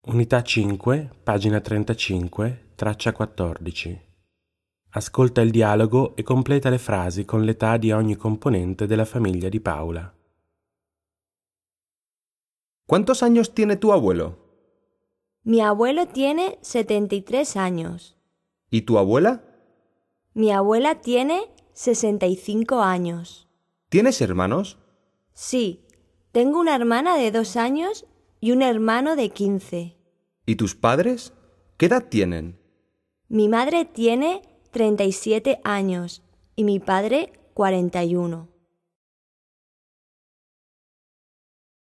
Unità 5, pagina 35, traccia 14. Ascolta il dialogo e completa le frasi con l'età di ogni componente della famiglia di Paula. ¿Cuántos años tiene tu abuelo? Mi abuelo tiene 73 años. ¿Y tu abuela? Mi abuela tiene 65 años. ¿Tienes hermanos? Sí, tengo una hermana de 2 años y un hermano de 15. ¿Y tus padres? ¿Qué edad tienen? Mi madre tiene 37 años y mi padre 41.